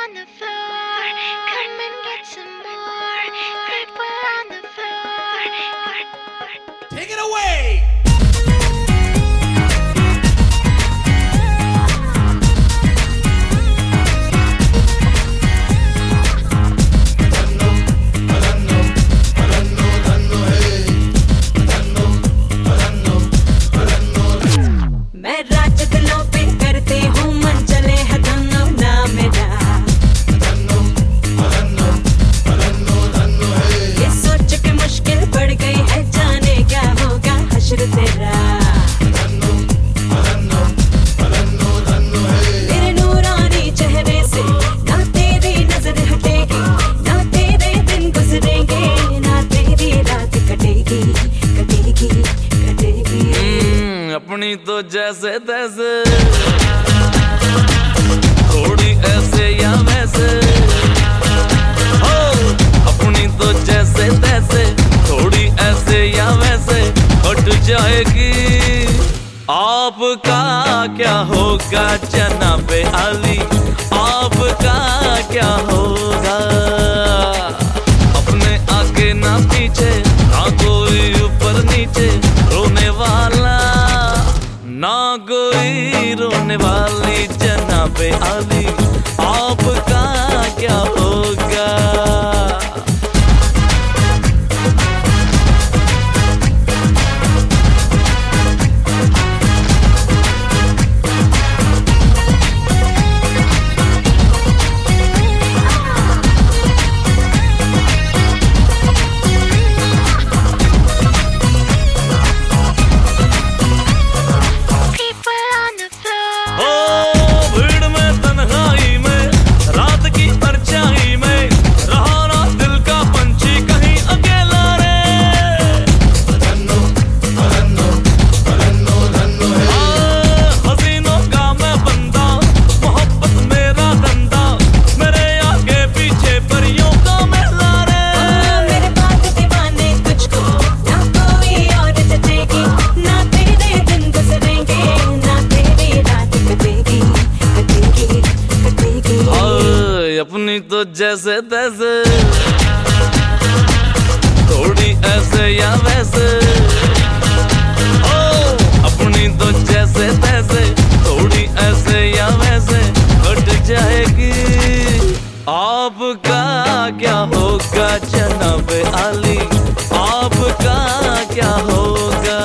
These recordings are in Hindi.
on the floor. Come and get some more. People on the floor. Take it away. मैं राज दिलों पे करती हूँ मन चले है धन्नो ना मेरा। ये सोच के मुश्किल पड़ गई है जाने क्या होगा हश्र तेरा। तेरे नूरानी चेहरे से ना तेरी नजर हटेगी, ना तेरे दिन गुजरेंगे, ना तेरी रात कटेगी कटेगी कटेगी। अपनी तो जैसे तैसे, थोड़ी ऐसे या वैसे हो। अपनी तो जैसे तैसे, थोड़ी ऐसे या वैसे हट जाएगी। आपका क्या होगा जनाबे आली, आपका क्या होगा। अपने आगे ना पीछे, ना कोई ऊपर नीचे, रोने वाला ना कोई रोने वाली जनाबे आली, आपका क्या होगा। People on the floor. ओ भीड़ में तन्हाई में, रात की परछाई में, रहा ना दिल का पंछी कहीं अकेला रे। हसीनों का मैं बंदा, मोहब्बत मेरा धंधा, मेरे आगे पीछे परियों का मेला रे। मेरे बात दीवाने तुझको ना कोई और जचेगी, ना तेरे दिन गुजरेंगे, ना तेरी रात कटेगी कटेगी कटेगी। अपनी तो जैसे तैसे, थोड़ी ऐसे या वैसे ओ। अपनी तो जैसे तैसे, थोड़ी ऐसे या वैसे हट जाएगी। आपका क्या होगा जनाबे आली, आपका क्या होगा।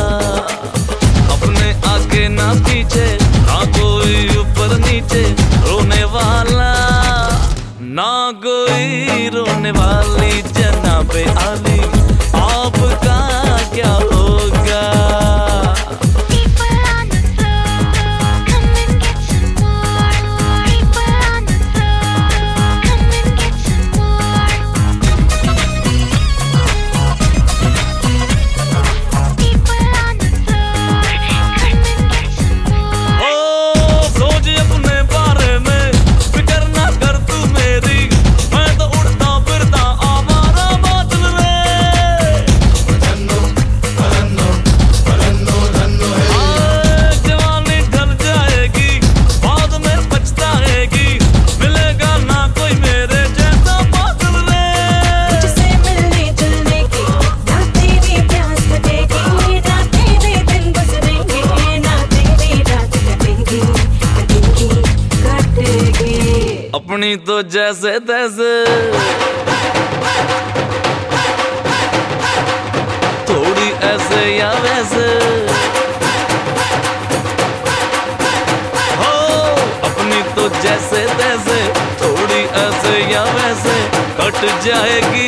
अपने आगे ना पीछे, ना कोई ऊपर नीचे, रोने वाला ना कोई रोने वाली जनाबे आली, आपका क्या होगा। People on the floor. Come and get some more. People on the floor. Come and get some more. People on the floor. Come and get some more. ओ सोच अपने बारे में, फिक्र ना कर तू मेरी, मैं तो उड़ता फिरता आवारा बादल रे। जवानी ढल जाएगी, बाद में पछताएगी, मिलेगा ना कोई मेरे जैसा बादल रे। तुझसे मिलने जुलने की ना तेरी प्यास कटेगी, ना तेरे दिन गुजरेंगे, ना तेरी रात कटेगी कटेगी कटेगी। अपनी तो जैसे तैसे, थोड़ी ऐसे या वैसे हो। अपनी तो जैसे तैसे, थोड़ी ऐसे या वैसे कट जाएगी।